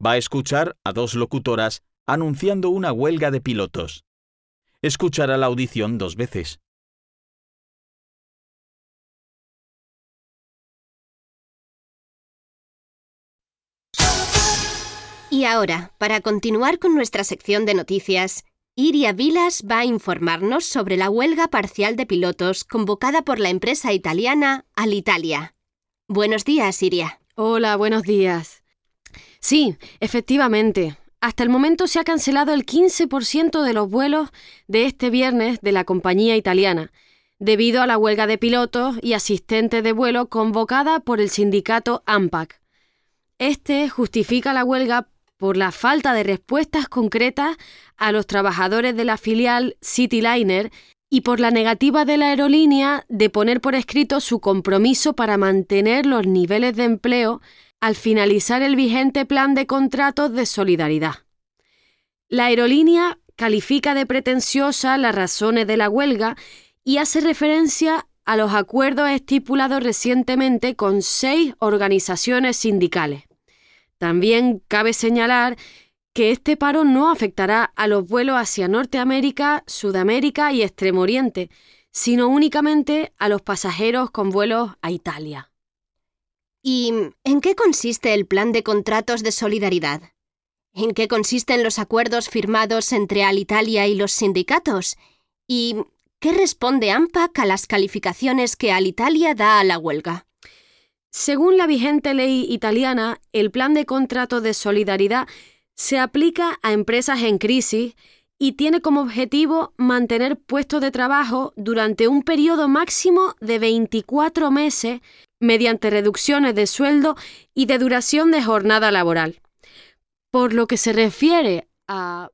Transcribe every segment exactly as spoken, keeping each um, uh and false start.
Va a escuchar a dos locutoras anunciando una huelga de pilotos. Escuchará la audición dos veces. Y ahora, para continuar con nuestra sección de noticias, Iria Vilas va a informarnos sobre la huelga parcial de pilotos convocada por la empresa italiana Alitalia. Buenos días, Iria. Hola, buenos días. Sí, efectivamente. Hasta el momento se ha cancelado el quince por ciento de los vuelos de este viernes de la compañía italiana, debido a la huelga de pilotos y asistentes de vuelo convocada por el sindicato ANPAC. Este justifica la huelga por la falta de respuestas concretas a los trabajadores de la filial Cityliner y por la negativa de la aerolínea de poner por escrito su compromiso para mantener los niveles de empleo al finalizar el vigente plan de contratos de solidaridad. La aerolínea califica de pretenciosa las razones de la huelga y hace referencia a los acuerdos estipulados recientemente con seis organizaciones sindicales. También cabe señalar que este paro no afectará a los vuelos hacia Norteamérica, Sudamérica y Extremo Oriente, sino únicamente a los pasajeros con vuelos a Italia. ¿Y en qué consiste el plan de contratos de solidaridad? ¿En qué consisten los acuerdos firmados entre Alitalia y los sindicatos? ¿Y qué responde ANPAC a las calificaciones que Alitalia da a la huelga? Según la vigente ley italiana, el plan de contratos de solidaridad se aplica a empresas en crisis y tiene como objetivo mantener puestos de trabajo durante un periodo máximo de veinticuatro meses mediante reducciones de sueldo y de duración de jornada laboral. Por lo que se refiere a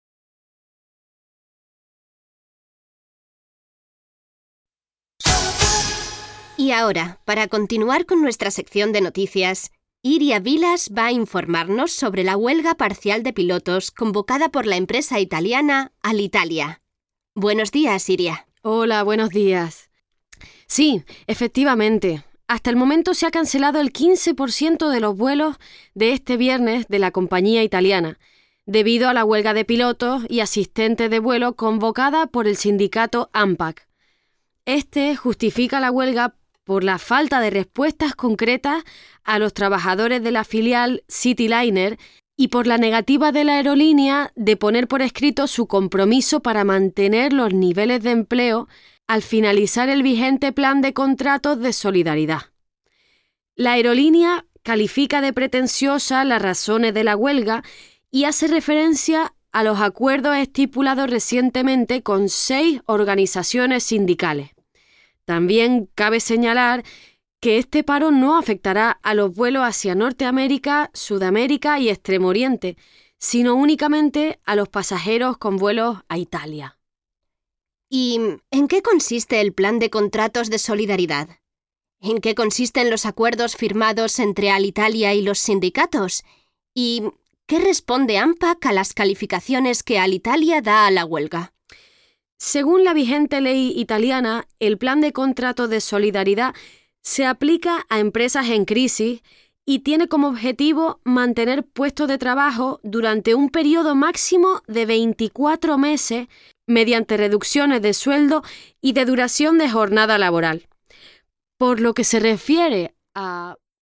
Y ahora, para continuar con nuestra sección de noticias, Iria Vilas va a informarnos sobre la huelga parcial de pilotos convocada por la empresa italiana Alitalia. Buenos días, Iria. Hola, buenos días. Sí, efectivamente. Hasta el momento se ha cancelado el quince por ciento de los vuelos de este viernes de la compañía italiana, debido a la huelga de pilotos y asistentes de vuelo convocada por el sindicato ANPAC. Este justifica la huelga por la falta de respuestas concretas a los trabajadores de la filial Cityliner y por la negativa de la aerolínea de poner por escrito su compromiso para mantener los niveles de empleo al finalizar el vigente plan de contratos de solidaridad. La aerolínea califica de pretenciosa las razones de la huelga y hace referencia a los acuerdos estipulados recientemente con seis organizaciones sindicales. También cabe señalar que este paro no afectará a los vuelos hacia Norteamérica, Sudamérica y Extremo Oriente, sino únicamente a los pasajeros con vuelos a Italia. ¿Y en qué consiste el plan de contratos de solidaridad? ¿En qué consisten los acuerdos firmados entre Alitalia y los sindicatos? ¿Y qué responde ANPAC a las calificaciones que Alitalia da a la huelga? Según la vigente ley italiana, el plan de contratos de solidaridad se aplica a empresas en crisis y tiene como objetivo mantener puestos de trabajo durante un periodo máximo de veinticuatro meses mediante reducciones de sueldo y de duración de jornada laboral. Por lo que se refiere a